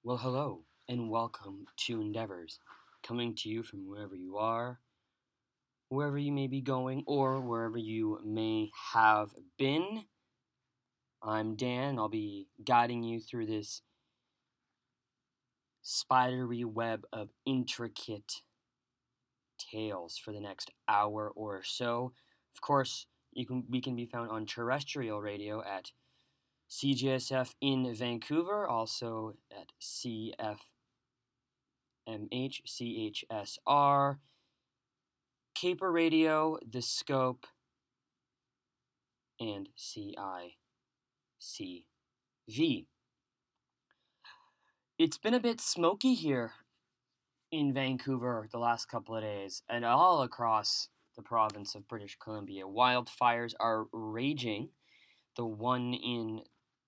Well, hello, and welcome to Endeavors, coming to you from wherever you are, wherever you may be going, or wherever you may have been. I'm Dan. I'll be guiding you through this spidery web of intricate tales for the next hour or so. Of course, we can be found on terrestrial radio at CGSF in Vancouver, also at CFMH, CHSR, Caper Radio, The Scope, and CICV. It's been a bit smoky here in Vancouver the last couple of days, and all across the province of British Columbia. Wildfires are raging. The one in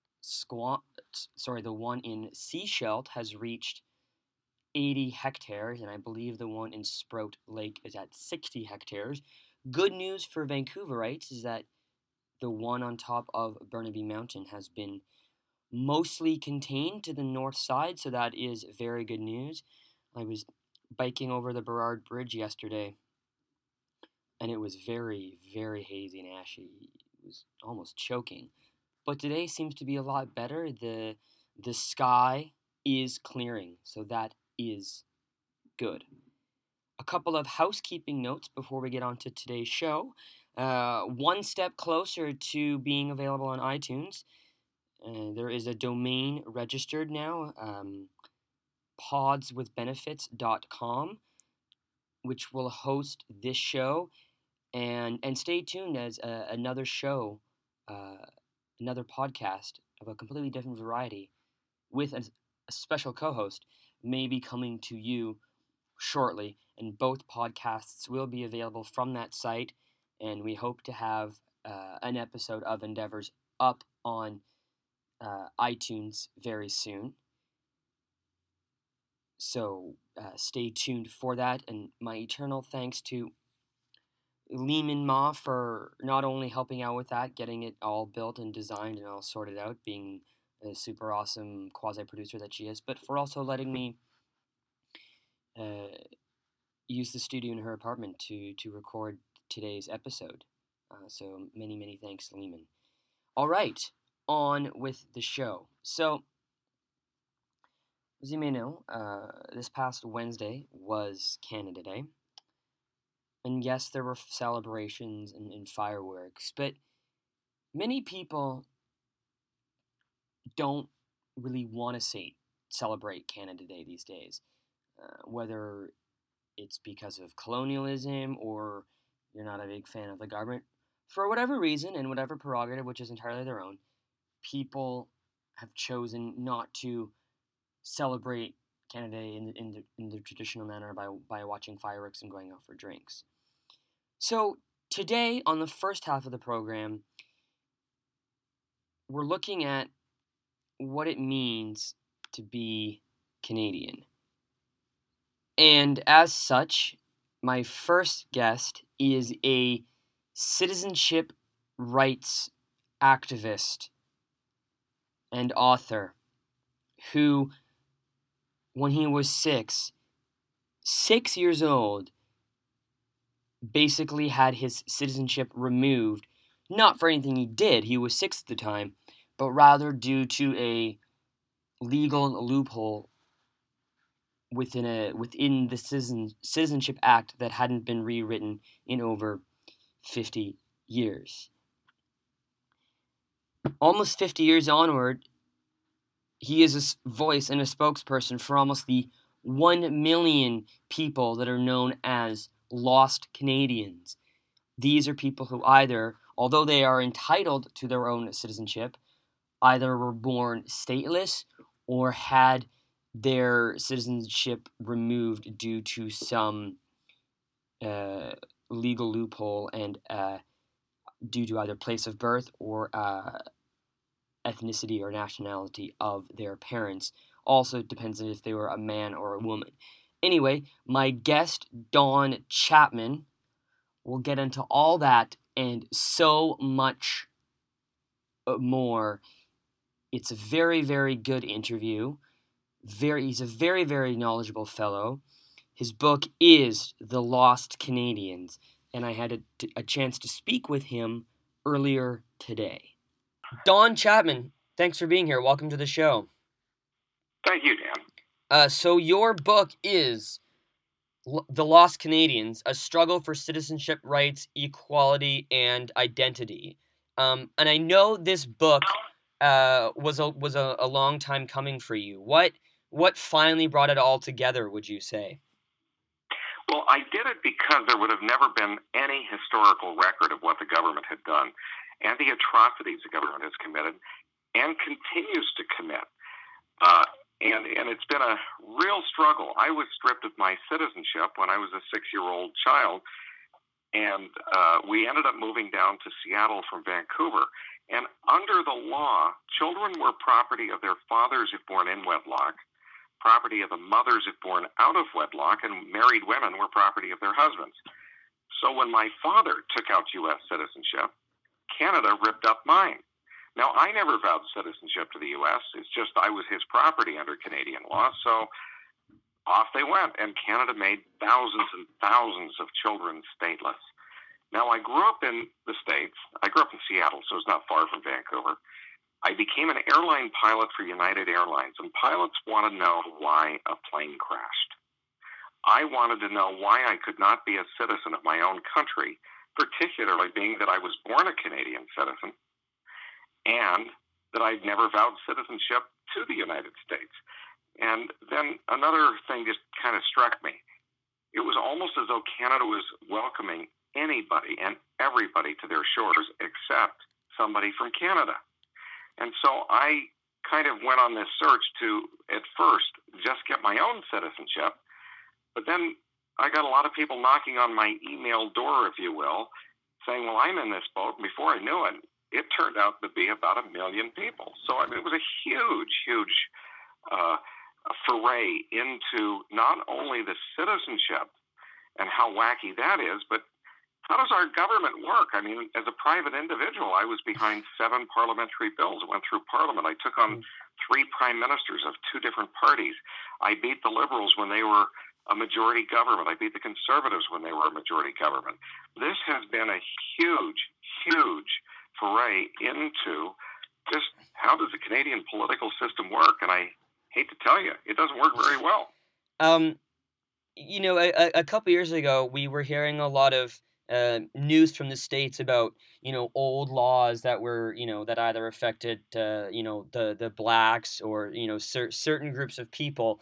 the one in Seashelt has reached 80 hectares, and I believe the one in Sprout Lake is at 60 hectares. Good news for Vancouverites is that the one on top of Burnaby Mountain has been mostly contained to the north side, so that is very good news. I was biking over the Burrard Bridge yesterday, and it was very, very hazy and ashy. It was almost choking. But today seems to be a lot better. The sky is clearing, so that is good. A couple of housekeeping notes before we get on to today's show. One step closer to being available on iTunes. There is a domain registered now, podswithbenefits.com, which will host this show. And stay tuned as another show, another podcast of a completely different variety with a special co-host may be coming to you shortly, and both podcasts will be available from that site, and we hope to have an episode of Endeavors up on iTunes very soon. So stay tuned for that, and my eternal thanks to Lehman Ma for not only helping out with that, getting it all built and designed and all sorted out, being a super awesome quasi-producer that she is, but for also letting me use the studio in her apartment to record today's episode. So many thanks, Lehman. All right, on with the show. So, as you may know, this past Wednesday was Canada Day. And yes, there were celebrations and fireworks, but many people don't really want to celebrate Canada Day these days. Whether it's because of colonialism or you're not a big fan of the government, for whatever reason and whatever prerogative, which is entirely their own, people have chosen not to celebrate Canada Day in the traditional manner by watching fireworks and going out for drinks. So today, on the first half of the program, we're looking at what it means to be Canadian. And as such, my first guest is a citizenship rights activist and author who, when he was 6 years old, basically had his citizenship removed, not for anything he did, he was 6 at the time, but rather due to a legal loophole within the Citizenship Act that hadn't been rewritten in over 50 years. Almost 50 years onward, he is a voice and a spokesperson for almost the 1 million people that are known as lost Canadians. These are people who either, although they are entitled to their own citizenship, either were born stateless or had their citizenship removed due to some legal loophole and due to either place of birth or ethnicity or nationality of their parents. Also depends on if they were a man or a woman. Anyway, my guest, Dawn Chapman, will get into all that and so much more. It's a very, very good interview. He's a very, very knowledgeable fellow. His book is The Lost Canadians, and I had a chance to speak with him earlier today. Don Chapman, thanks for being here. Welcome to the show. Thank you, Dan. So your book is The Lost Canadians, A Struggle for Citizenship, Rights, Equality, and Identity. And I know this book was a long time coming for you. What finally brought it all together, would you say? Well, I did it because there would have never been any historical record of what the government had done and the atrocities the government has committed and continues to commit. And it's been a real struggle. I was stripped of my citizenship when I was a 6-year-old child, and we ended up moving down to Seattle from Vancouver. And under the law, children were property of their fathers if born in wedlock, property of the mothers if born out of wedlock, and married women were property of their husbands. So when my father took out U.S. citizenship, Canada ripped up mine. Now, I never vowed citizenship to the U.S. It's just I was his property under Canadian law, so off they went, and Canada made thousands and thousands of children stateless. Now, I grew up in the States. I grew up in Seattle, so it's not far from Vancouver. I became an airline pilot for United Airlines, and pilots want to know why a plane crashed. I wanted to know why I could not be a citizen of my own country, particularly being that I was born a Canadian citizen, and that I'd never vowed citizenship to the United States. And then another thing just kind of struck me. It was almost as though Canada was welcoming anybody and everybody to their shores except somebody from Canada. And so I kind of went on this search to, at first, just get my own citizenship. But then I got a lot of people knocking on my email door, if you will, saying, well, I'm in this boat. And before I knew it, it turned out to be about 1 million people. So, I mean, it was a huge, huge foray into not only the citizenship and how wacky that is, but how does our government work? I mean, as a private individual, I was behind 7 parliamentary bills. I went through Parliament. I took on 3 prime ministers of 2 different parties. I beat the Liberals when they were a majority government. I beat the Conservatives when they were a majority government. This has been a huge, huge foray into just how does the Canadian political system work, and I hate to tell you, it doesn't work very well. You know, a couple years ago, we were hearing a lot of news from the States about, you know, old laws that were, you know, that either affected, you know, the blacks or, you know, certain groups of people.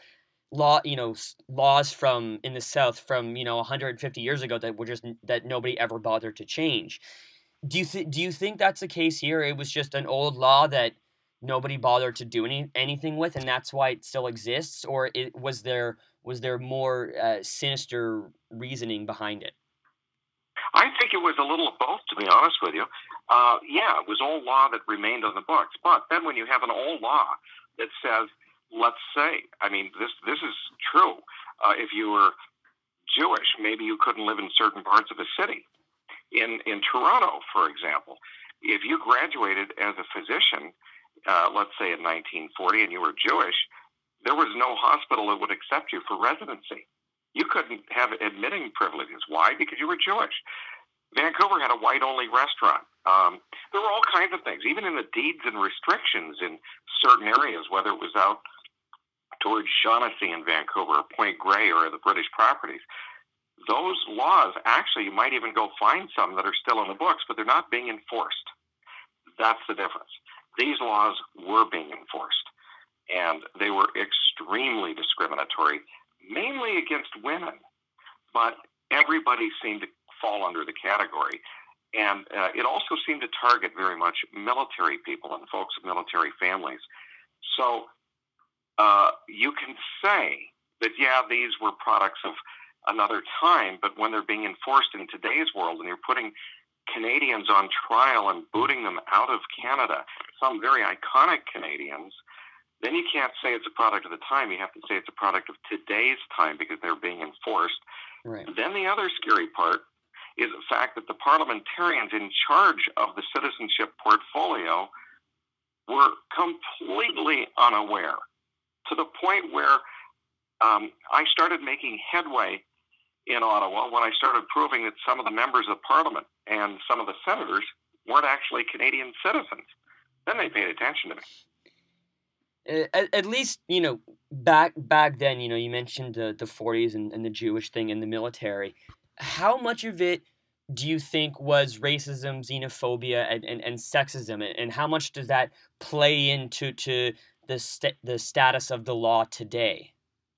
Laws from in the South from, you know, 150 years ago that were just that nobody ever bothered to change. Do you think that's the case here? It was just an old law that nobody bothered to do anything with, and that's why it still exists, or was there more sinister reasoning behind it? I think it was a little of both, to be honest with you. Yeah, it was old law that remained on the books, but then when you have an old law that says, let's say, I mean, this is true. If you were Jewish, maybe you couldn't live in certain parts of a city. In Toronto, for example, if you graduated as a physician, let's say in 1940, and you were Jewish, there was no hospital that would accept you for residency. You couldn't have admitting privileges. Why? Because you were Jewish. Vancouver had a white-only restaurant. There were all kinds of things, even in the deeds and restrictions in certain areas, whether it was out towards Shaughnessy in Vancouver, or Point Grey, or the British properties. Those laws, actually, you might even go find some that are still in the books, but they're not being enforced. That's the difference. These laws were being enforced, and they were extremely discriminatory, mainly against women, but everybody seemed to fall under the category. And it also seemed to target very much military people and folks of military families. So you can say that, yeah, these were products of another time, but when they're being enforced in today's world and you're putting Canadians on trial and booting them out of Canada, some very iconic Canadians, then you can't say it's a product of the time. You have to say it's a product of today's time because they're being enforced. Right. Then the other scary part is the fact that the parliamentarians in charge of the citizenship portfolio were completely unaware to the point where I started making headway in Ottawa when I started proving that some of the members of Parliament and some of the senators weren't actually Canadian citizens. Then they paid attention to me. At least, back then, you mentioned the 40s and the Jewish thing in the military. How much of it do you think was racism, xenophobia, and sexism? And how much does that play into the status of the law today?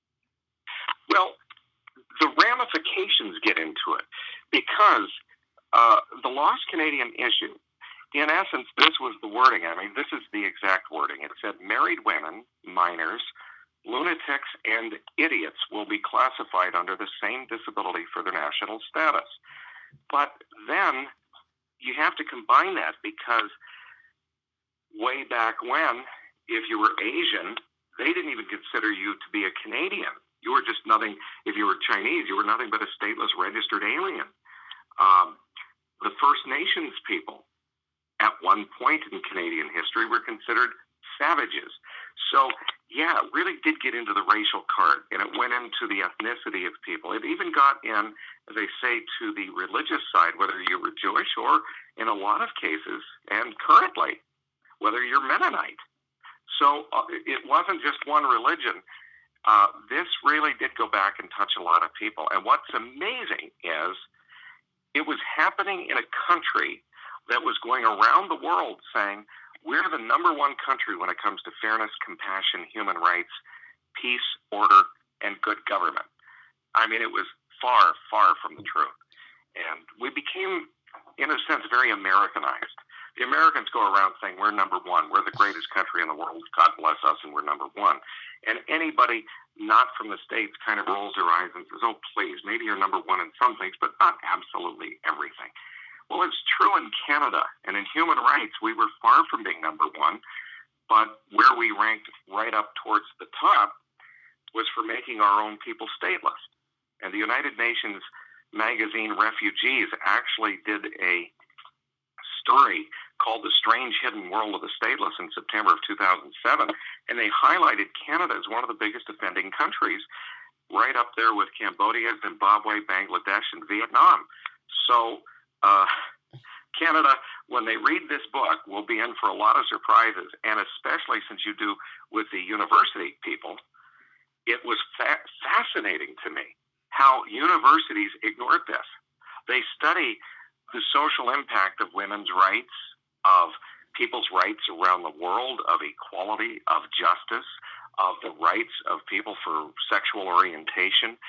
Well, the ramifications get into it because the Lost Canadian issue, in essence, this was the wording. I mean, this is the exact wording. It said married women, minors, lunatics, and idiots will be classified under the same disability for their national status. But then you have to combine that because way back when, if you were Asian, they didn't even consider you to be a Canadian. You were just nothing. If you were Chinese, you were nothing but a stateless registered alien. The First Nations people, at one point in Canadian history, were considered savages. So, yeah, it really did get into the racial card, and it went into the ethnicity of people. It even got in, as I say, to the religious side, whether you were Jewish or, in a lot of cases, and currently, whether you're Mennonite. So it wasn't just one religion. This really did go back and touch a lot of people. And what's amazing is it was happening in a country that was going around the world saying, we're the number one country when it comes to fairness, compassion, human rights, peace, order, and good government. I mean, it was far, far from the truth. And we became, in a sense, very Americanized. The Americans go around saying, we're number one, we're the greatest country in the world, God bless us, and we're number one. And anybody not from the States kind of rolls their eyes and says, oh, please, maybe you're number one in some things, but not absolutely everything. Well, it's true in Canada, and in human rights, we were far from being number one, but where we ranked right up towards the top was for making our own people stateless. And the United Nations magazine Refugees actually did a story called The Strange Hidden World of the Stateless in September of 2007, and they highlighted Canada as one of the biggest offending countries, right up there with Cambodia, Zimbabwe, Bangladesh, and Vietnam. So Canada, when they read this book, will be in for a lot of surprises, and especially since you do with the university people, it was fascinating to me how universities ignored this. They study the social impact of women's rights, of people's rights around the world, of equality, of justice, of the rights of people for sexual orientation,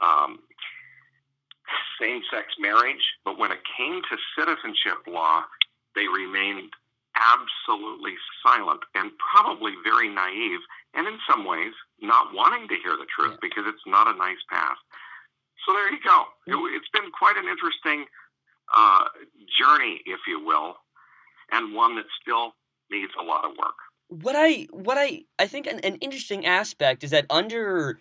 same-sex marriage. But when it came to citizenship law, they remained absolutely silent and probably very naive, and in some ways not wanting to hear the truth because it's not a nice path. So there you go. It's been quite an interesting journey, if you will, and one that still needs a lot of work. What I think an interesting aspect is that under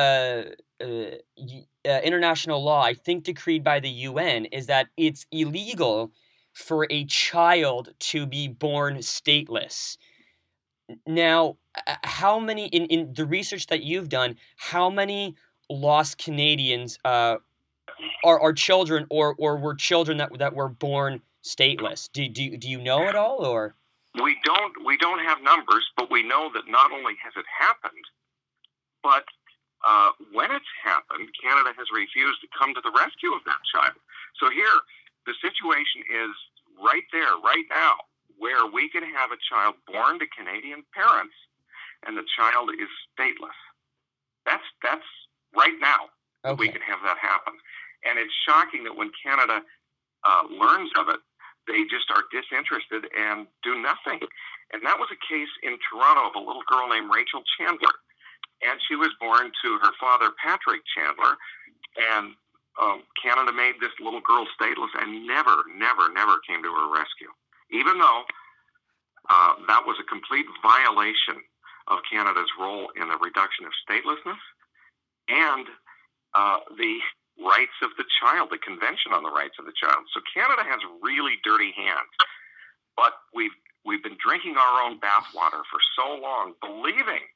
international law, I think decreed by the UN, is that it's illegal for a child to be born stateless. Now, how many in the research that you've done, how many lost Canadians are children or were children that were born stateless? Do you know at all, or? We don't have numbers, but we know that not only has it happened, but when it's happened, Canada has refused to come to the rescue of that child. So here, the situation is right there, right now, where we can have a child born to Canadian parents, and the child is stateless. That's right now. Okay. We can have that happen. And it's shocking that when Canada learns of it, they just are disinterested and do nothing. And that was a case in Toronto of a little girl named Rachel Chandler. And she was born to her father, Patrick Chandler. And Canada made this little girl stateless and never came to her rescue. Even though that was a complete violation of Canada's role in the reduction of statelessness and the rights of the child, the Convention on the Rights of the Child. So Canada has really dirty hands. But we've been drinking our own bathwater for so long, believing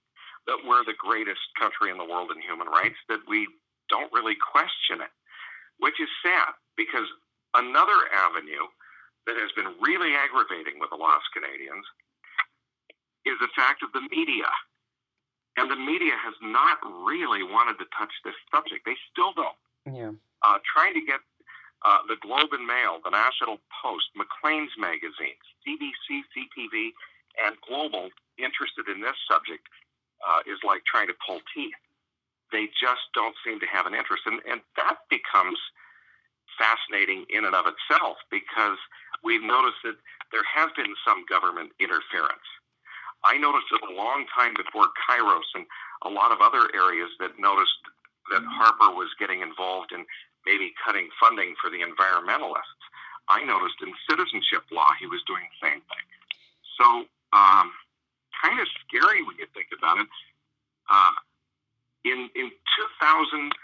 that we're the greatest country in the world in human rights, that we don't really question it, which is sad, because another avenue that has been really aggravating with the Lost Canadians is the fact of the media. And the media has not really wanted to touch this subject. They still don't. Yeah. Trying to get the Globe and Mail, the National Post, Maclean's magazine, CBC, CTV, and Global interested in this subject is like trying to pull teeth. They just don't seem to have an interest. And that becomes fascinating in and of itself, because we've noticed that there has been some government interference. I noticed it a long time before Kairos and a lot of other areas that noticed that Harper was getting involved in maybe cutting funding for the environmentalists. I noticed in citizenship law he was doing the same thing. So kind of scary when you think about it. In 2006,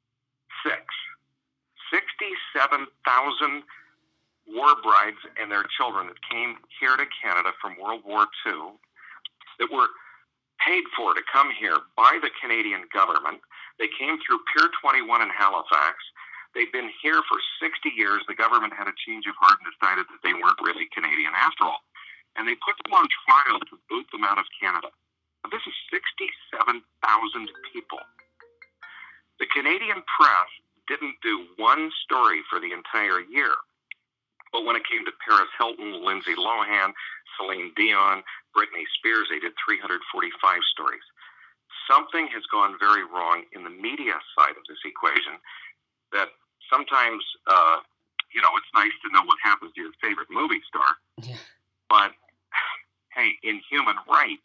67,000 war brides and their children that came here to Canada from World War II that were paid for to come here by the Canadian government. They came through Pier 21 in Halifax. They've been here for 60 years. The government had a change of heart and decided that they weren't really Canadian after all. And they put them on trial to boot them out of Canada. Now, this is 67,000 people. The Canadian press didn't do one story for the entire year. But when it came to Paris Hilton, Lindsay Lohan, Celine Dion, Britney Spears, they did 345 stories. Something has gone very wrong in the media side of this equation, that sometimes, it's nice to know what happens to your favorite movie star. Yeah. But, hey, in human rights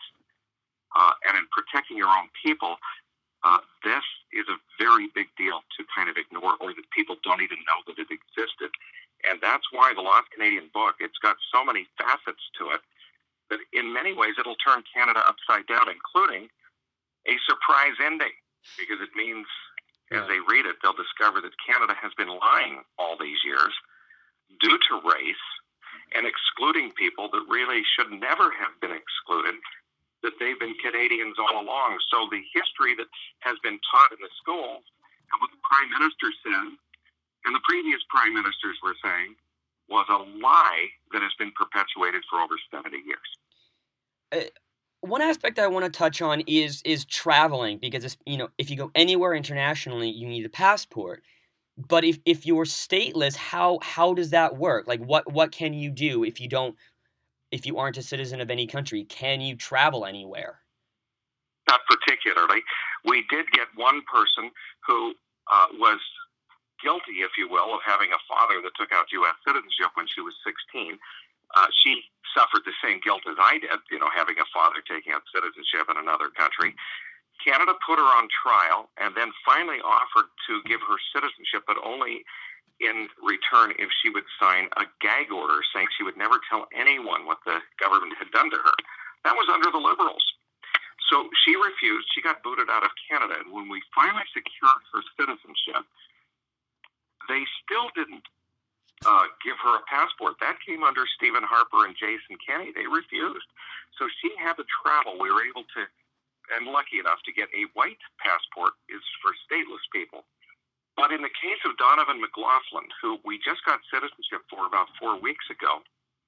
and in protecting your own people, this is a very big deal to kind of ignore, or that people don't even know that it existed. And that's why the Lost Canadian book, it's got so many facets to it that in many ways it'll turn Canada upside down, including a surprise ending, because it means as they read it, they'll discover that Canada has been lying all these years due to race and excluding people that really should never have been excluded, that they've been Canadians all along. So the history that has been taught in the schools, and what the Prime Minister said, and the previous prime ministers were saying, was a lie that has been perpetuated for over 70 years. One aspect I want to touch on is traveling, because if you go anywhere internationally, you need a passport. But if you're stateless, how does that work? Like what can you do if you aren't a citizen of any country? Can you travel anywhere? Not particularly. We did get one person who was guilty, if you will, of having a father that took out U.S. citizenship when she was 16. She suffered the same guilt as I did, having a father taking out citizenship in another country. Canada put her on trial and then finally offered to give her citizenship, but only in return if she would sign a gag order saying she would never tell anyone what the government had done to her. That was under the Liberals. So she refused. She got booted out of Canada. And when we finally secured her citizenship, they still didn't give her a passport. That came under Stephen Harper and Jason Kenney. They refused. So she had to travel. We were able to, and lucky enough to get a white passport, is for stateless people. But in the case of Donovan McLaughlin, who we just got citizenship for about 4 weeks ago,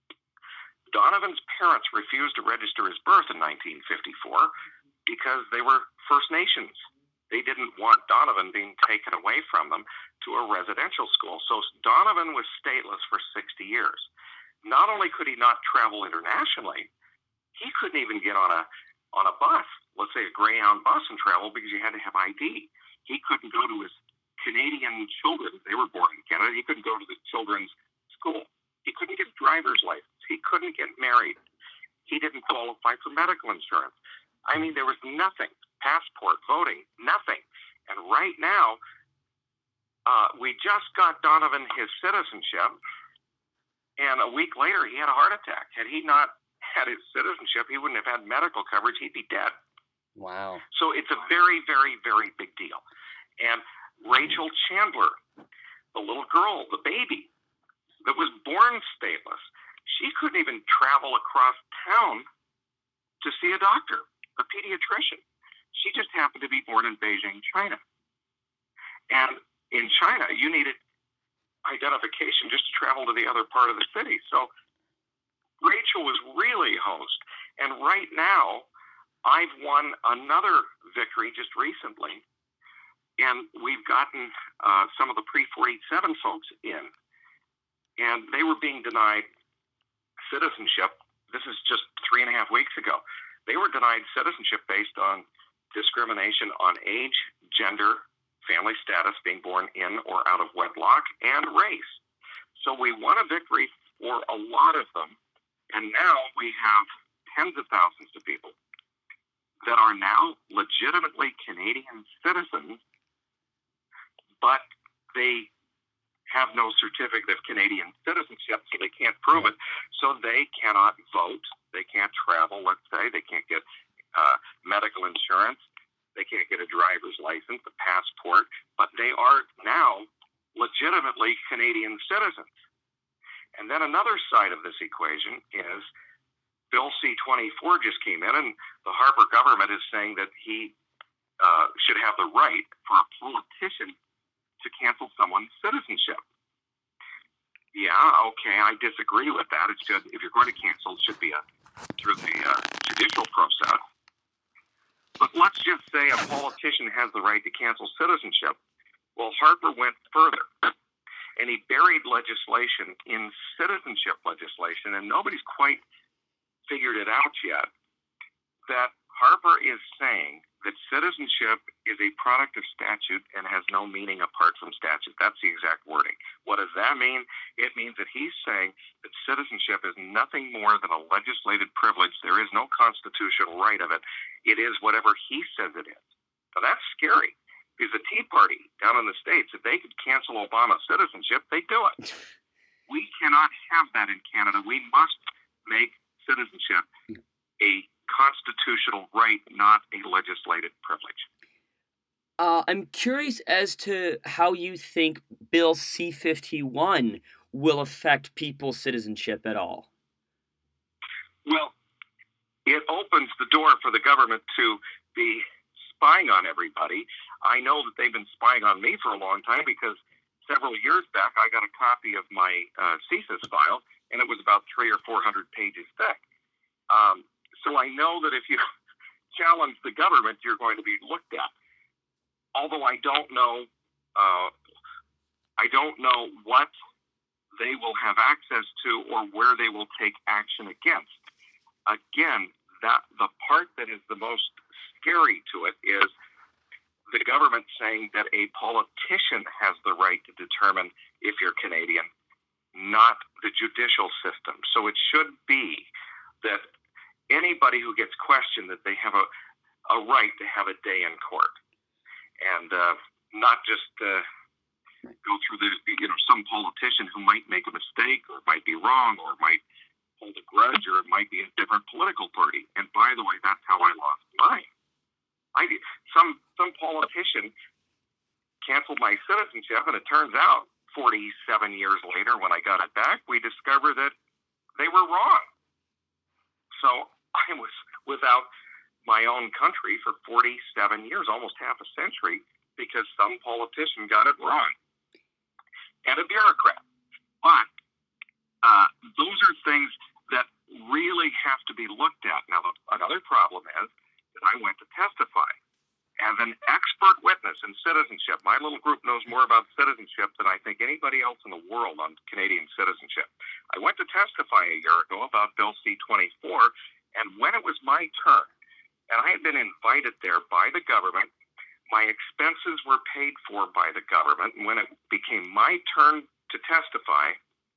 Donovan's parents refused to register his birth in 1954 because they were First Nations. They didn't want Donovan being taken away from them to a residential school. So Donovan was stateless for 60 years. Not only could he not travel internationally, he couldn't even get on a bus, let's say a Greyhound bus, and travel because you had to have ID. He couldn't go to his Canadian children. They were born in Canada. He couldn't go to the children's school. He couldn't get a driver's license. He couldn't get married. He didn't qualify for medical insurance. I mean, there was nothing. Passport, voting, nothing. And right now, we just got Donovan his citizenship, and a week later he had a heart attack. Had he not had his citizenship, he wouldn't have had medical coverage. He'd be dead. Wow. So it's a very, very, very big deal. And Rachel Chandler, the little girl, the baby, that was born stateless, she couldn't even travel across town to see a doctor, a pediatrician. She just happened to be born in Beijing, China. And in China, you needed identification just to travel to the other part of the city. So Rachel was really a host. And right now, I've won another victory just recently, and we've gotten some of the pre-47 folks in, and they were being denied citizenship. This is just 3.5 weeks ago. They were denied citizenship based on discrimination on age, gender, family status, being born in or out of wedlock, and race. So we won a victory for a lot of them, and now we have tens of thousands of people that are now legitimately Canadian citizens, but they have no certificate of Canadian citizenship, so they can't prove it. So they cannot vote. They can't travel, let's say. They can't get medical insurance. They can't get a driver's license, a passport. But they are now legitimately Canadian citizens. And then another side of this equation is Bill C-24 just came in, and the Harper government is saying that he should have the right for a politician to cancel someone's citizenship. Yeah, okay, I disagree with that. It's good. If you're going to cancel, it should be through the judicial process. But let's just say a politician has the right to cancel citizenship. Well, Harper went further, and he buried legislation in citizenship legislation, and nobody's quite figured it out yet, that Harper is saying that citizenship is a product of statute and has no meaning apart from statute. That's the exact wording. What does that mean? It means that he's saying that citizenship is nothing more than a legislated privilege. There is no constitutional right of it. It is whatever he says it is. Now that's scary, because the Tea Party down in the States, if they could cancel Obama's citizenship, they'd do it. We cannot have that in Canada. We must make citizenship a constitutional right, not a legislated privilege. I'm curious as to how you think Bill C-51 will affect people's citizenship at all. Well, it opens the door for the government to be spying on everybody. I know that they've been spying on me for a long time, because several years back I got a copy of my CSIS file, and it was about 300 or 400 pages thick. So I know that if you challenge the government, you're going to be looked at. Although I don't know what they will have access to or where they will take action against. Again, that the part that is the most scary to it is the government saying that a politician has the right to determine if you're Canadian, not the judicial system. So it should be that anybody who gets questioned, that they have a right to have a day in court, and not just go through some politician who might make a mistake or might be wrong or might hold a grudge or it might be a different political party. And by the way, that's how I lost mine. Some politician canceled my citizenship, and it turns out 47 years later, when I got it back, we discovered that they were wrong. So I was without my own country for 47 years, almost half a century, because some politician got it wrong. And a bureaucrat. But those are things that really have to be looked at. Now, another problem is that I went to testify as an expert witness in citizenship. My little group knows more about citizenship than I think anybody else in the world on Canadian citizenship. I went to testify a year ago about Bill C-24, and when it was my turn, and I had been invited there by the government, my expenses were paid for by the government, and when it became my turn to testify,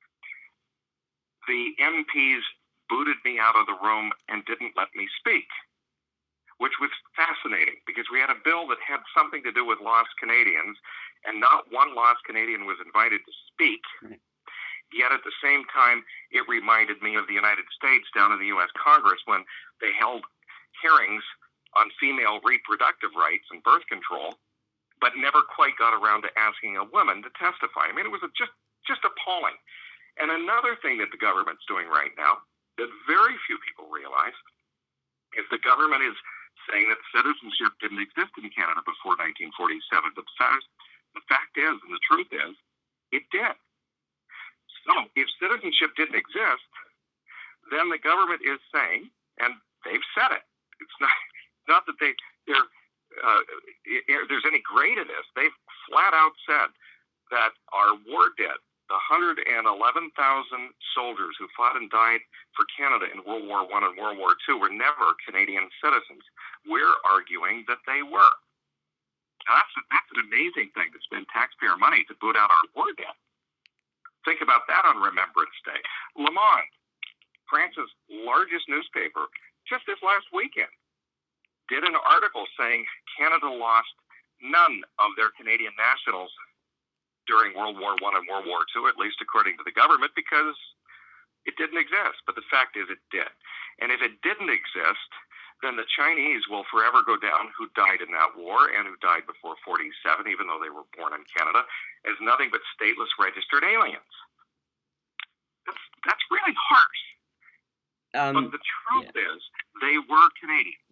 the MPs booted me out of the room and didn't let me speak, which was fascinating, because we had a bill that had something to do with lost Canadians, and not one lost Canadian was invited to speak. Yet at the same time, it reminded me of the United States down in the U.S. Congress when they held hearings on female reproductive rights and birth control, but never quite got around to asking a woman to testify. I mean, it was just appalling. And another thing that the government's doing right now that very few people realize is the government is saying that citizenship didn't exist in Canada before 1947. But the fact is, and the truth is, it did. So if citizenship didn't exist, then the government is saying, and they've said it, it's not that there's any gray to this. They've flat out said that our war debt, the 111,000 soldiers who fought and died for Canada in World War I and World War II were never Canadian citizens. We're arguing that they were. That's an amazing thing to spend taxpayer money to boot out our war debt. Think about that on Remembrance Day. Le Monde, France's largest newspaper, just this last weekend, did an article saying Canada lost none of their Canadian nationals during World War I and World War II, at least according to the government, because it didn't exist. But the fact is it did. And if it didn't exist, then the Chinese will forever go down, who died in that war and who died before 47, even though they were born in Canada, as nothing but stateless registered aliens. That's really harsh. But the truth is, they were Canadian.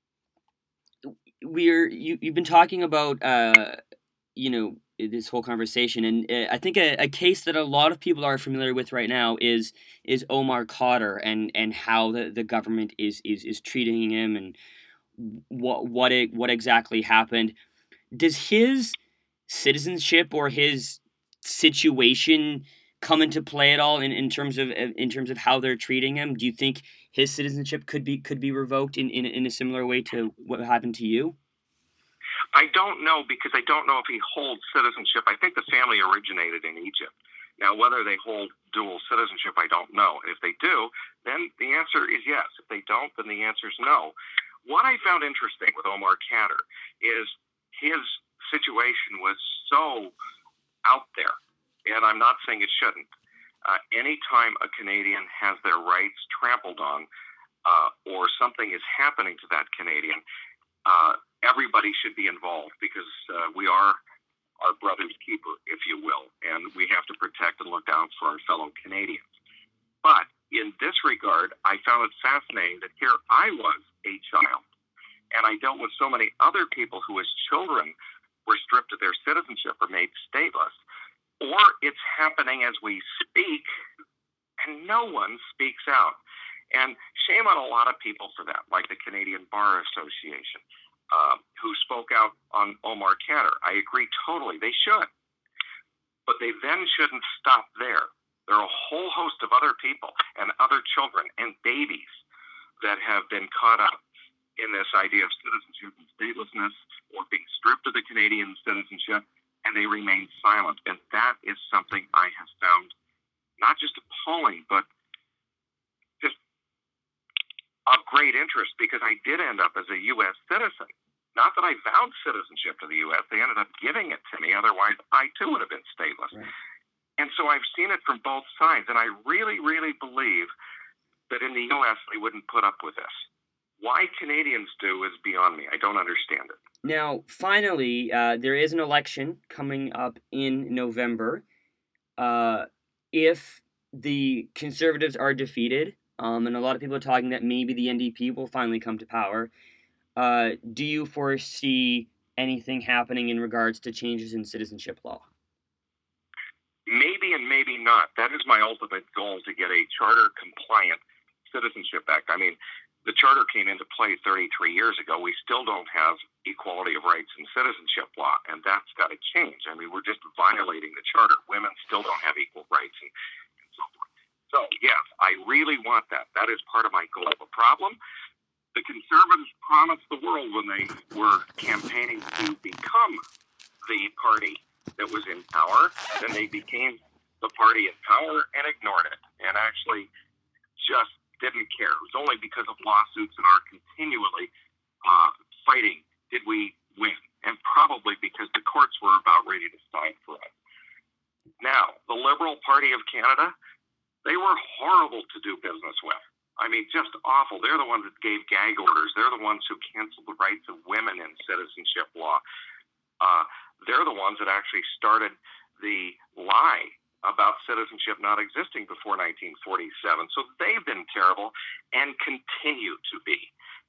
You've been talking about this whole conversation, and I think a case that a lot of people are familiar with right now is Omar Khadr and how the government is treating him and what exactly happened. Does his citizenship or his situation come into play at all in terms of how they're treating him? Do you think his citizenship could be revoked in a similar way to what happened to you? I don't know, because I don't know if he holds citizenship. I think the family originated in Egypt. Now, whether they hold dual citizenship, I don't know. If they do, then the answer is yes. If they don't, then the answer is no. What I found interesting with Omar Khadr is his situation was so out there, and I'm not saying it shouldn't. Anytime a Canadian has their rights trampled on, or something is happening to that Canadian, everybody should be involved, because we are our brother's keeper, if you will, and we have to protect and look out for our fellow Canadians. But in this regard, I found it fascinating that here I was a child, and I dealt with so many other people who as children were stripped of their citizenship or made stateless, or it's happening as we speak, and no one speaks out. And shame on a lot of people for that, like the Canadian Bar Association, who spoke out on Omar Khadr. I agree totally. They should. But they then shouldn't stop there. There are a whole host of other people and other children and babies that have been caught up in this idea of citizenship and statelessness, or being stripped of the Canadian citizenship, and they remain silent. And that is something I have found not just appalling, but just of great interest, because I did end up as a U.S. citizen. Not that I vowed citizenship to the U.S. They ended up giving it to me. Otherwise, I too would have been stateless. Right. And so I've seen it from both sides. And I really, really believe that in the U.S. they wouldn't put up with this. Why Canadians do is beyond me. I don't understand it. Now, finally, there is an election coming up in November. If the Conservatives are defeated, and a lot of people are talking that maybe the NDP will finally come to power, do you foresee anything happening in regards to changes in citizenship law? Maybe and maybe not. That is my ultimate goal, to get a charter-compliant Citizenship Act. I mean, the charter came into play 33 years ago. We still don't have equality of rights in citizenship law, and that's got to change. I mean, we're just violating the charter. Women still don't have equal rights and so forth. So, yes, I really want that. That is part of my goal. The problem, the Conservatives promised the world when they were campaigning to become the party that was in power, then they became the party in power and ignored it, and actually just didn't care. It was only because of lawsuits and our continually fighting did we win, and probably because the courts were about ready to side for us. Now, the Liberal Party of Canada, they were horrible to do business with. I mean, just awful. They're the ones that gave gag orders. They're the ones who canceled the rights of women in citizenship law. They're the ones that actually started the lie about citizenship not existing before 1947. So they've been terrible and continue to be.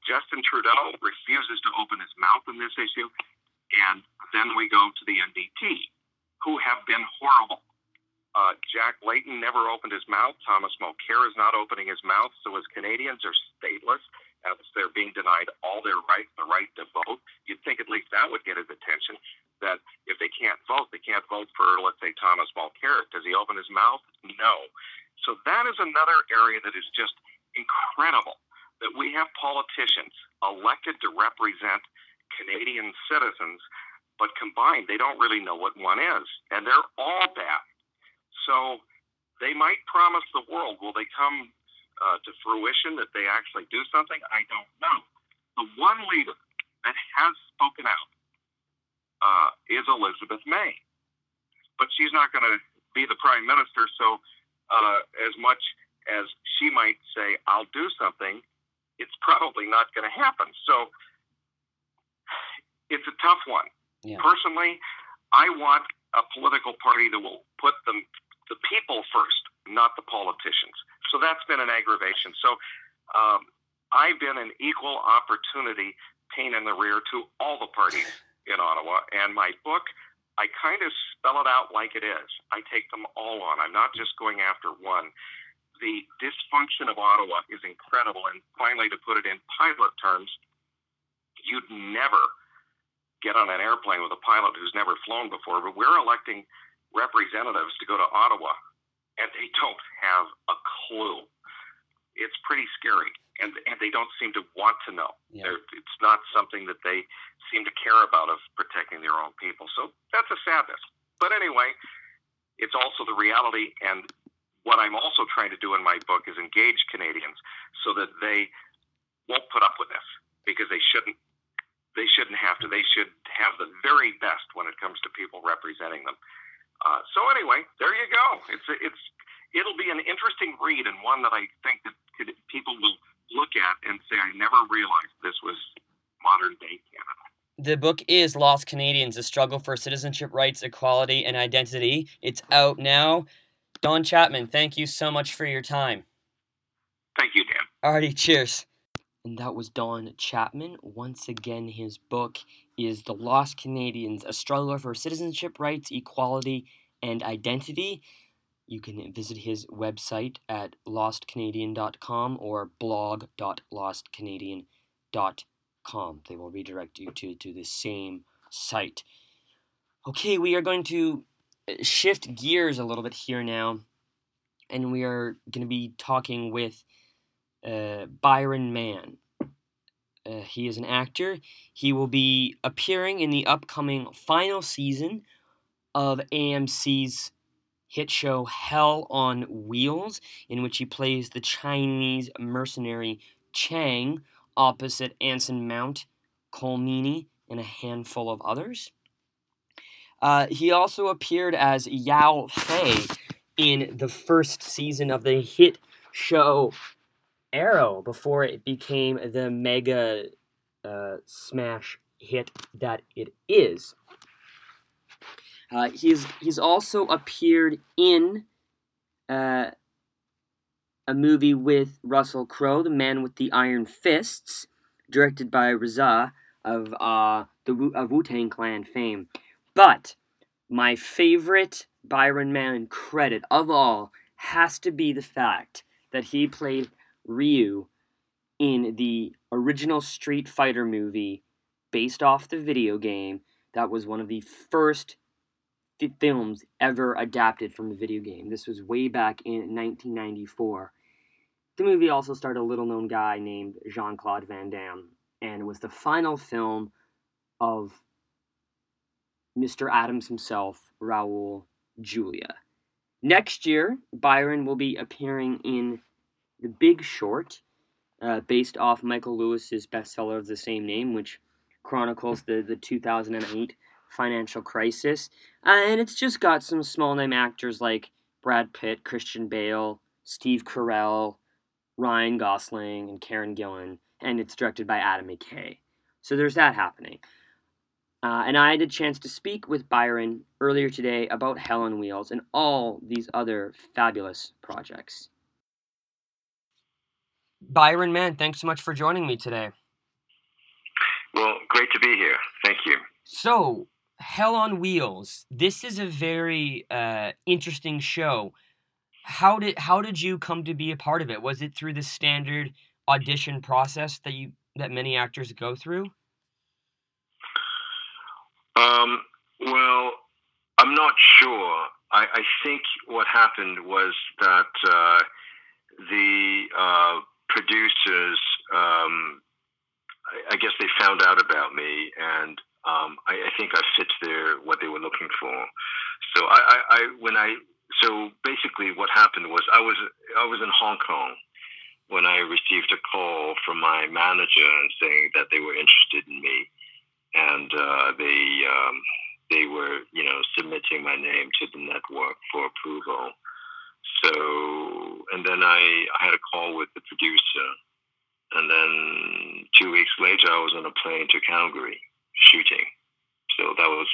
Justin Trudeau refuses to open his mouth in this issue. And then we go to the NDP, who have been horrible. Jack Layton never opened his mouth. Thomas Mulcair is not opening his mouth. So as Canadians are stateless, as they're being denied all their rights, the right to vote, you'd think at least that would get his attention, that if they can't vote for, let's say, Thomas Mulcair. Does he open his mouth? No. So that is another area that is just incredible, that we have politicians elected to represent Canadian citizens, but combined, they don't really know what one is. And they're all bad. So they might promise the world. Will they come to fruition that they actually do something? I don't know. The one leader that has spoken out is Elizabeth May. But she's not going to be the prime minister, so as much as she might say, I'll do something, it's probably not going to happen. So it's a tough one. Yeah. Personally, I want a political party that will put the people first, not the politicians. So that's been an aggravation. So I've been an equal opportunity pain in the rear to all the parties in Ottawa. And my book, I kind of spell it out like it is. I take them all on. I'm not just going after one. The dysfunction of Ottawa is incredible. And finally, to put it in pilot terms, you'd never get on an airplane with a pilot who's never flown before, but we're electing representatives to go to Ottawa, and they don't have a clue. It's pretty scary, and they don't seem to want to know. Yeah. It's not something that they seem to care about, of protecting their own people. So that's a sadness. But anyway, it's also the reality, and what I'm also trying to do in my book is engage Canadians so that they won't put up with this, because they shouldn't. They shouldn't have to. They should have the very best when it comes to people representing them. So anyway, there you go. It'll be an interesting read, and one that I think that people will look at and say, I never realized this was modern day Canada. The book is Lost Canadians, A Struggle for Citizenship, Rights, Equality, and Identity. It's out now. Don Chapman, thank you so much for your time. Thank you, Dan. Alrighty, cheers. And that was Don Chapman. Once again, his book is The Lost Canadians, A Struggle for Citizenship, Rights, Equality, and Identity. You can visit his website at lostcanadian.com or blog.lostcanadian.com. They will redirect you to the same site. Okay, we are going to shift gears a little bit here now, and we are going to be talking with Byron Mann. He is an actor. He will be appearing in the upcoming final season of AMC's hit show Hell on Wheels, in which he plays the Chinese mercenary Chang opposite Anson Mount, Cole Meany, and a handful of others. He also appeared as Yao Fei in the first season of the hit show Arrow before it became the mega smash hit that it is. He's also appeared in a movie with Russell Crowe, The Man with the Iron Fists, directed by RZA of Wu-Tang Clan fame. But my favorite Byron Mann credit of all has to be the fact that he played Ryu in the original Street Fighter movie based off the video game that was one of the first films ever adapted from the video game. This was way back in 1994. The movie also starred a little-known guy named Jean-Claude Van Damme, and it was the final film of Mr. Adams himself, Raul Julia. Next year, Byron will be appearing in The Big Short, based off Michael Lewis's bestseller of the same name, which chronicles the 2008 financial crisis. And it's just got some small-name actors like Brad Pitt, Christian Bale, Steve Carell, Ryan Gosling, and Karen Gillan, and it's directed by Adam McKay. So there's that happening. And I had a chance to speak with Byron earlier today about Hell on Wheels and all these other fabulous projects. Byron Mann, thanks so much for joining me today. Well, great to be here. Thank you. So, Hell on Wheels. This is a very interesting show. How did you come to be a part of it? Was it through the standard audition process that many actors go through? Well, I'm not sure. I think what happened was that the producers, I guess they found out about me, and I think I fit what they were looking for. So so basically what happened was I was in Hong Kong when I received a call from my manager and saying that they were interested in me, and they were submitting my name to the network for approval. So and then I had a call with the producer, and then 2 weeks later I was on a plane to Calgary shooting. So that was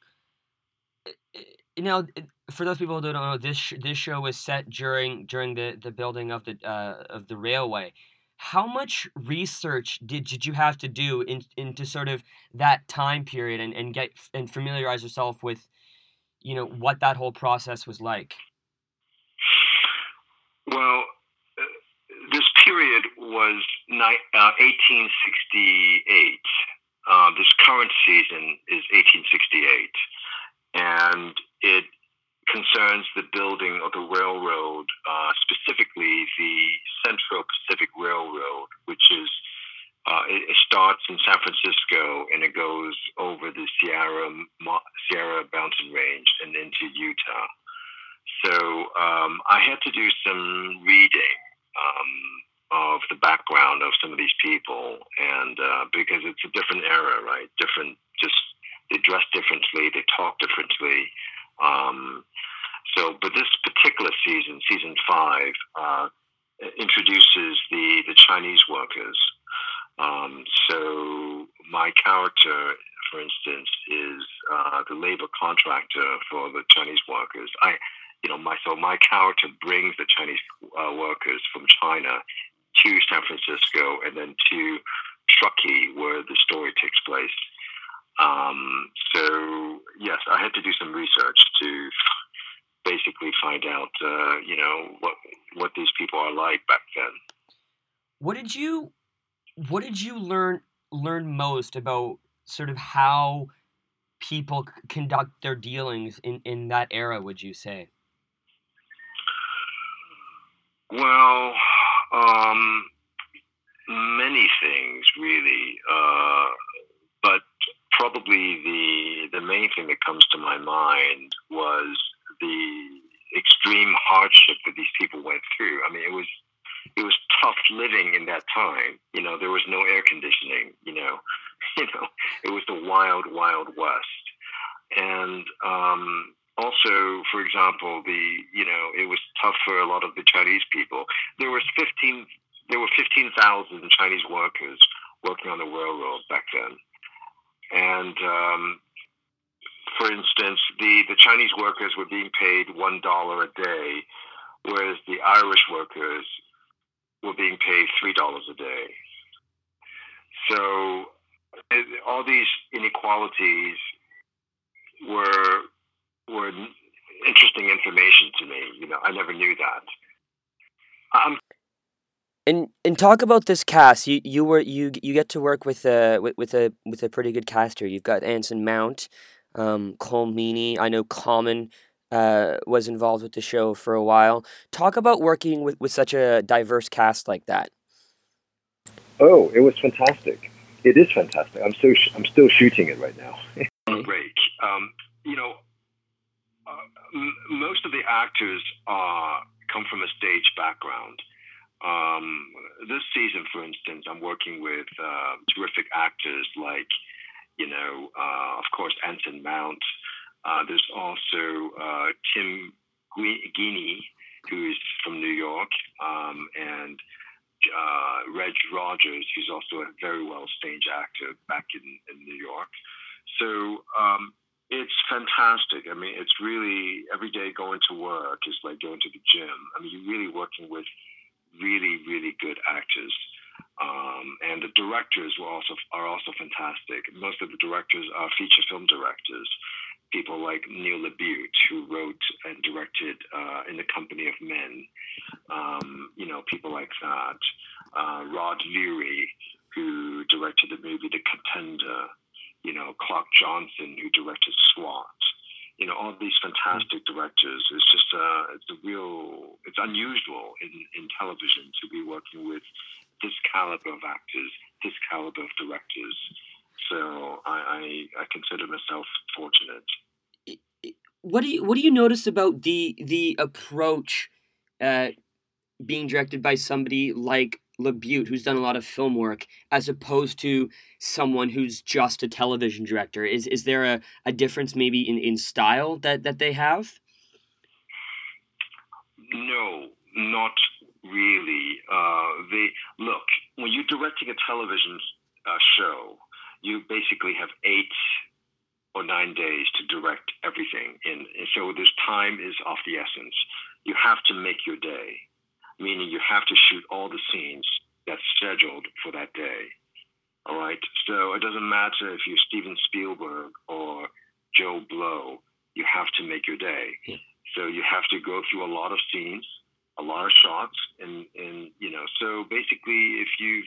it. Now, for those people who don't know, this show was set during the building of the railway. How much research did you have to do into sort of that time period and get and familiarize yourself with what that whole process was like? Well, this period was 1868. This current season is 1868, and it concerns the building of the railroad, specifically the Central Pacific Railroad, which is it starts in San Francisco and it goes over the Sierra Mountain Range and into Utah. So I had to do some reading of the background of some of these people, and because it's a different era, right? They dress differently, they talk differently. But this particular season 5, introduces the Chinese workers. So my character, for instance, is the labor contractor for the Chinese workers. My character brings the Chinese workers from China to San Francisco and then to Truckee, where the story takes place. So yes, I had to do some research to basically find out, what these people are like back then. What did you learn most about sort of how people conduct their dealings in that era, would you say? Well, many things really, but probably the main thing that comes to my mind was the extreme hardship that these people went through. I mean, it was tough living in that time. There was no air conditioning. It was the wild, wild west. And also, for example, it was tough for a lot of the Chinese people. There were 15,000 Chinese workers working on the railroad back then. And for instance, the Chinese workers were being paid $1 a day, whereas the Irish workers were being paid $3 a day. So all these inequalities were interesting information to me. I never knew that. And talk about this cast. You get to work with a pretty good cast here. You've got Anson Mount, Colm Meaney. I know Common was involved with the show for a while. Talk about working with such a diverse cast like that. Oh, it was fantastic. It is fantastic. I'm still shooting it right now. Great. Most of the actors come from a stage background. This season, for instance, I'm working with terrific actors like, of course, Anson Mount. There's also Tim Guiney, who is from New York, and Reg Rogers, who's also a very well stage actor back in New York. So it's fantastic. I mean, it's really, every day going to work is like going to the gym. I mean, you're really working with really, really good actors. And the directors are also fantastic. Most of the directors are feature film directors. People like Neil LaBute, who wrote and directed In the Company of Men. People like that. Rod Leary, who directed the movie The Contender. Clark Johnson, who directed SWAT. All these fantastic directors. It's just it's unusual in television to be working with this caliber of actors, this caliber of directors. So I consider myself fortunate. What do you notice about the approach being directed by somebody like LaBute, who's done a lot of film work, as opposed to someone who's just a television director? Is there a difference maybe in style that they have? No, not really. Look, when you're directing a television show, you basically have 8 or 9 days to direct everything, and so this time is of the essence. You have to make your day, meaning you have to shoot all the scenes that's scheduled for that day. All right, so it doesn't matter if you're Steven Spielberg or Joe Blow. You have to make your day. Yeah. So you have to go through a lot of scenes, a lot of shots, and so basically,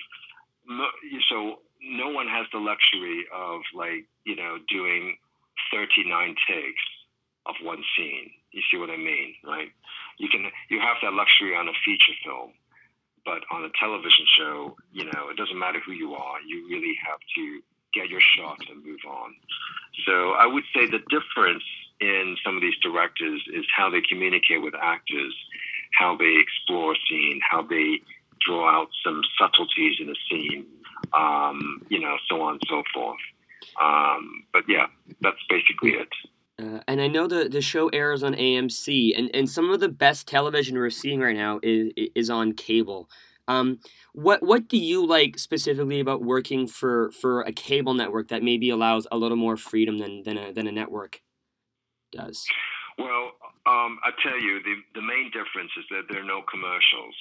so no one has the luxury of doing 39 takes of one scene. You see what I mean, right? You have that luxury on a feature film, but on a television show, it doesn't matter who you are. You really have to get your shot and move on. So I would say the difference in some of these directors is how they communicate with actors, how they explore a scene, how they draw out some subtleties in a scene, so on and so forth. But yeah, that's basically it. And I know the show airs on AMC, and some of the best television we're seeing right now is on cable. What do you like specifically about working for a cable network that maybe allows a little more freedom than a network does? Well, I tell you, the main difference is that there are no commercials.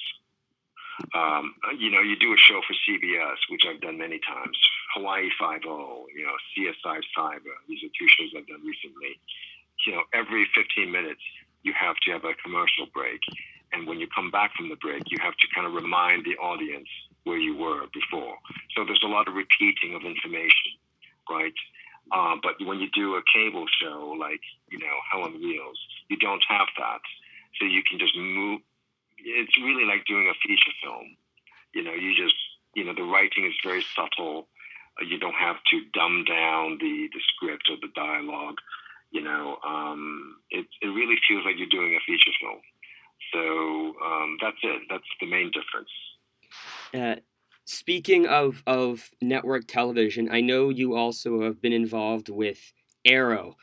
You do a show for CBS, which I've done many times, Hawaii Five-0, CSI Cyber. These are 2 shows I've done recently. Every 15 minutes, you have to have a commercial break. And when you come back from the break, you have to kind of remind the audience where you were before. So there's a lot of repeating of information, right? But when you do a cable show like, Hell on Wheels, you don't have that. So you can just move. It's really like doing a feature film. You just, the writing is very subtle. You don't have to dumb down the script or the dialogue. It really feels like you're doing a feature film. So that's it. That's the main difference. Speaking of network television, I know you also have been involved with Arrow.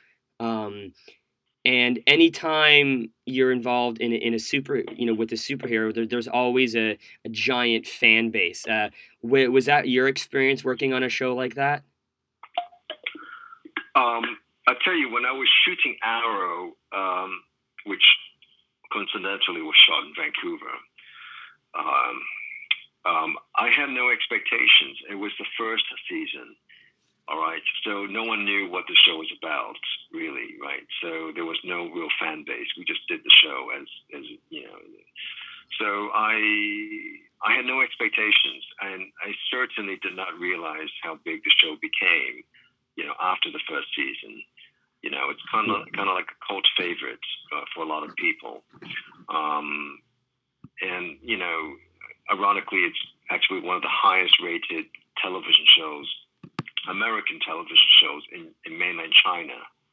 And anytime you're involved in a with a superhero, there's always a giant fan base. Was that your experience working on a show like that? I tell you, when I was shooting Arrow, which coincidentally was shot in Vancouver, I had no expectations. It was the first season. All right, so no one knew what the show was about, really, right? So there was no real fan base. We just did the show as. So I had no expectations, and I certainly did not realize how big the show became, after the first season. It's kind of like a cult favorite for a lot of people, and ironically, it's actually one of the highest rated television shows. American television shows in mainland China,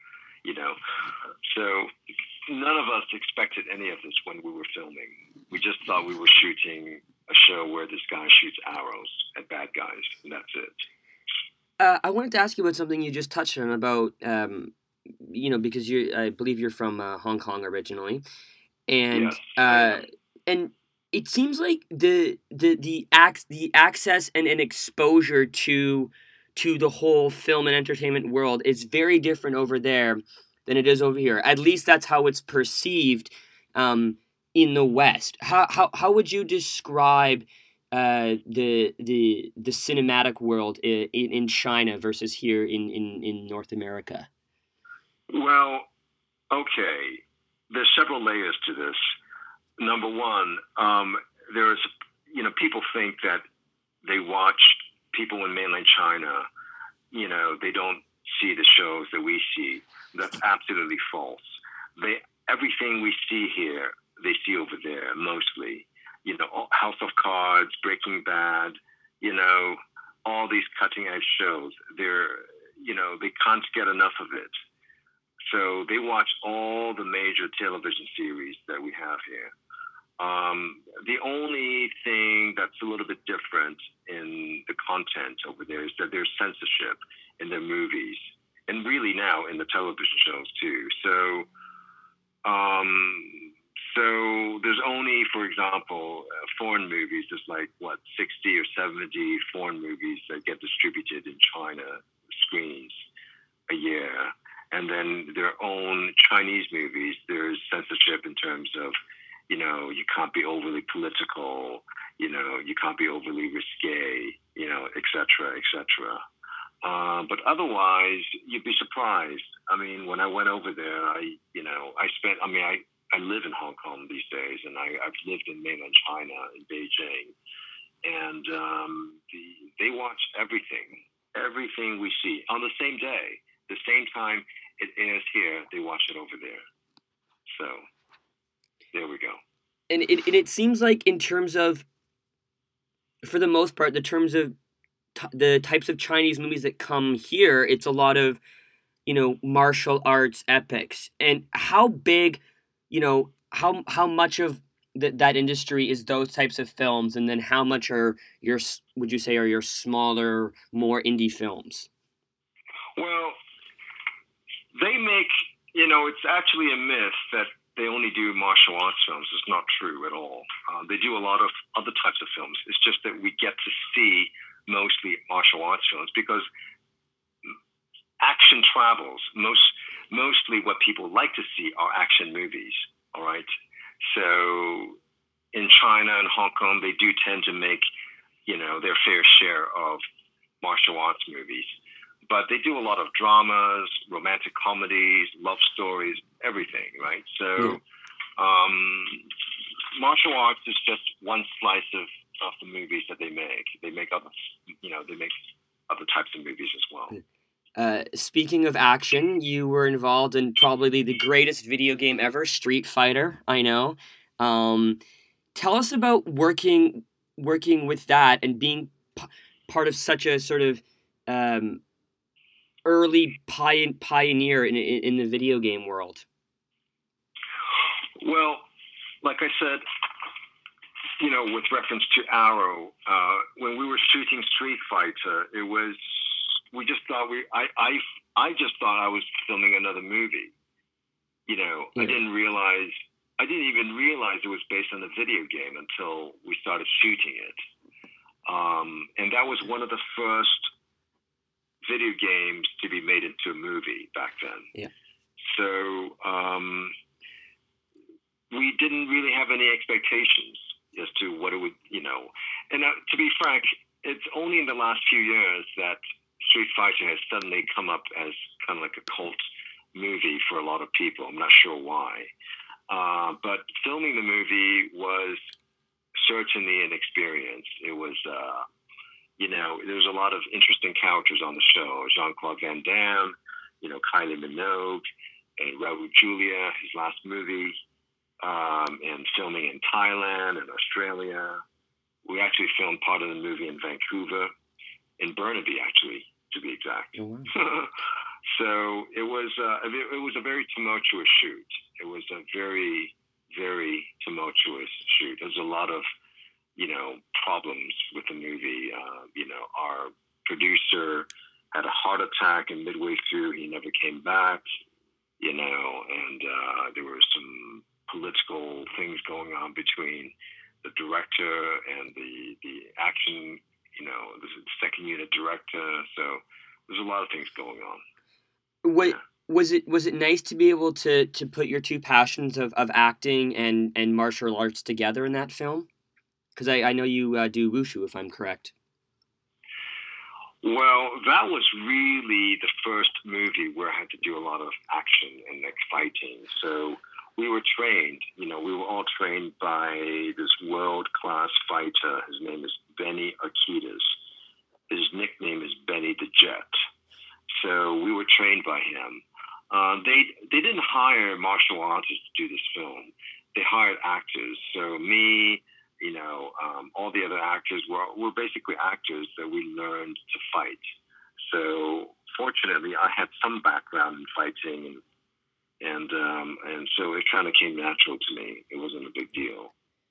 So none of us expected any of this when we were filming. We just thought we were shooting a show where this guy shoots arrows at bad guys, and that's it. I wanted to ask you about something you just touched on about, because I believe you're from Hong Kong originally, and Yes, and it seems like the access and exposure to the whole film and entertainment world is very different over there than it is over here. At least that's how it's perceived in the West. How would you describe the cinematic world in China versus here in North America? Well, okay. There's several layers to this. Number one, there's people think that they watch people in mainland China. They don't see the shows that we see. That's absolutely false. Everything we see here, they see over there mostly. House of Cards, Breaking Bad, all these cutting edge shows. They can't get enough of it. So they watch all the major television series that we have here. The only thing that's a little bit different in the content over there is that there's censorship in their movies, and really now in the television shows too. So there's only, for example, foreign movies. There's 60 or 70 foreign movies that get distributed in China screens a year. And then their own Chinese movies, there's censorship in terms of, you can't be overly political, you can't be overly risque, et cetera, et cetera. But otherwise, you'd be surprised. I mean, when I went over there, I live in Hong Kong these days, and I've lived in mainland China, in Beijing, and they watch everything we see on the same day, the same time it airs here, they watch it over there. So there we go. And it seems like in terms of, for the most part, the terms of the types of Chinese movies that come here, it's a lot of, martial arts epics. And how big, how much of that industry is those types of films, and then how much would you say are your smaller, more indie films? Well, they make, it's actually a myth that they only do martial arts films. It's not true at all. They do a lot of other types of films. It's just that we get to see mostly martial arts films because action travels. Mostly what people like to see are action movies, all right? So in China and Hong Kong, they do tend to make, their fair share of martial arts movies. But they do a lot of dramas, romantic comedies, love stories, everything, right? So martial arts is just one slice of the movies that they make. They make other types of movies as well. Speaking of action, you were involved in probably the greatest video game ever, Street Fighter, I know. Tell us about working with that and being part of such a sort of early pioneer in the video game world. Well, like I said, with reference to Arrow, when we were shooting Street Fighter, we just thought I just thought I was filming another movie. Yeah. I didn't even realize it was based on a video game until we started shooting it. And that was one of the first video games to be made into a movie back then. Yeah. So we didn't really have any expectations as to what it would, And to be frank, it's only in the last few years that Street Fighter has suddenly come up as kind of like a cult movie for a lot of people. I'm not sure why. But filming the movie was certainly an experience. It was, there was a lot of interesting characters on the show. Jean-Claude Van Damme, Kylie Minogue, and Raul Julia, his last movie, and filming in Thailand and Australia. We actually filmed part of the movie in Vancouver, in Burnaby, actually, to be exact. Oh, wow. So it was a very tumultuous shoot. It was a very, very tumultuous shoot. There's a lot of, problems with the movie. Our producer had a heart attack, and midway through, he never came back, and there were some political things going on between the director and the action, the second unit director. So there's a lot of things going on. Was it nice to be able to put your two passions of acting and martial arts together in that film? Because I know you do wushu, if I'm correct. Well, that was really the first movie where I had to do a lot of action and like fighting. So we were trained, we were all trained by this world-class fighter. His name is Benny Arquidez. His nickname is Benny the Jet. So we were trained by him. They didn't hire martial artists to do this film. They hired actors. So me, all the other actors were basically actors that we learned to fight. So fortunately, I had some background in fighting, and so it kind of came natural to me. It wasn't a big deal.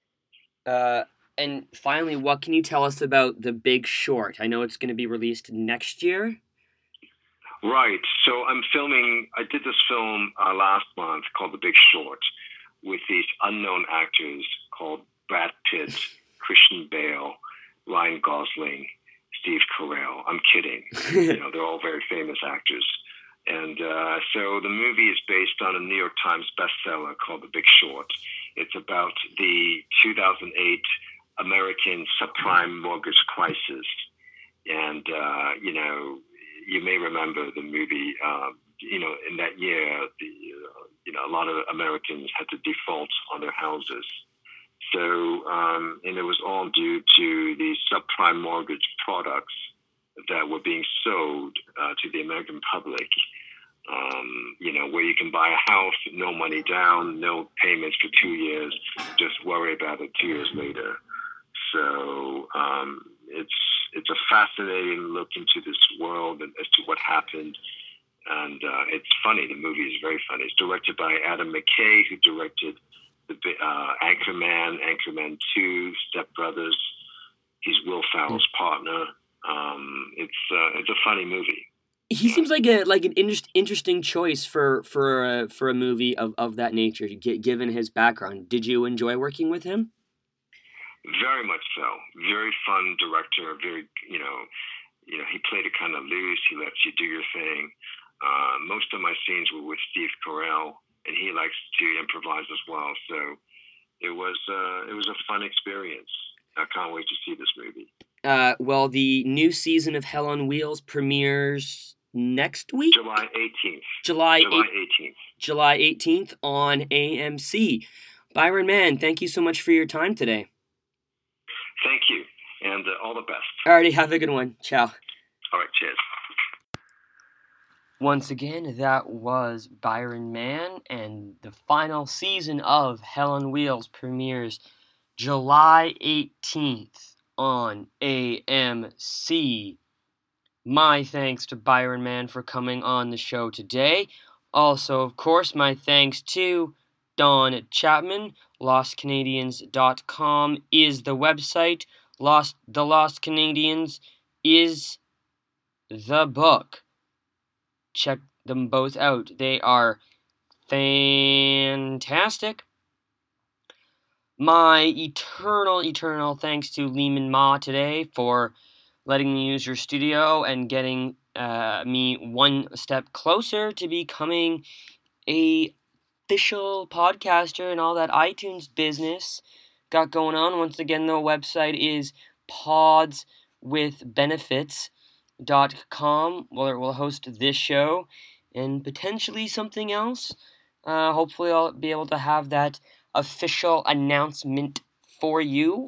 And finally, what can you tell us about The Big Short? I know it's going to be released next year. Right. So I did this film last month called The Big Short with these unknown actors called Brad Pitt, Christian Bale, Ryan Gosling, Steve Carell. I'm kidding. They're all very famous actors. And so the movie is based on a New York Times bestseller called The Big Short. It's about the 2008 American subprime mortgage crisis. And, you may remember the movie, in that year, a lot of Americans had to default on their houses. So, and it was all due to the subprime mortgage products that were being sold to the American public, where you can buy a house, no money down, no payments for 2 years, just worry about it 2 years later. So it's a fascinating look into this world and as to what happened. And it's funny. The movie is very funny. It's directed by Adam McKay, who directed Anchorman, Anchorman 2, Step Brothers. He's Will Ferrell's partner. It's a funny movie. He seems like an interesting choice for a movie of that nature, given his background. Did you enjoy working with him? Very much so. Very fun director. Very, he played it kind of loose. He lets you do your thing. Most of my scenes were with Steve Carell, and he likes to improvise as well. So it was a fun experience. I can't wait to see this movie. Well, the new season of Hell on Wheels premieres next week? July 18th. July 18th. July 18th on AMC. Byron Mann, thank you so much for your time today. Thank you, and all the best. Alrighty, have a good one. Ciao. All right, cheers. Once again, that was Byron Mann, and the final season of Hell on Wheels premieres July 18th on AMC. My thanks to Byron Mann for coming on the show today. Also, of course, my thanks to Don Chapman. LostCanadians.com is the website. The Lost Canadians is the book. Check them both out. They are fantastic. My eternal thanks to Lehman Ma today for letting me use your studio and getting me one step closer to becoming a official podcaster and all that iTunes business got going on. Once again, the website is podswithbenefits.com, where it will host this show and potentially something else. Hopefully I'll be able to have that official announcement for you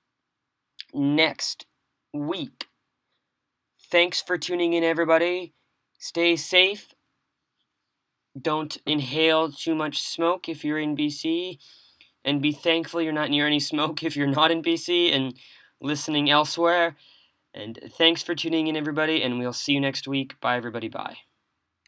next week. Thanks for tuning in, everybody. Stay safe. Don't inhale too much smoke if you're in BC, and be thankful you're not near any smoke if you're not in BC and listening elsewhere. And thanks for tuning in, everybody, and we'll see you next week. Bye, everybody. Bye.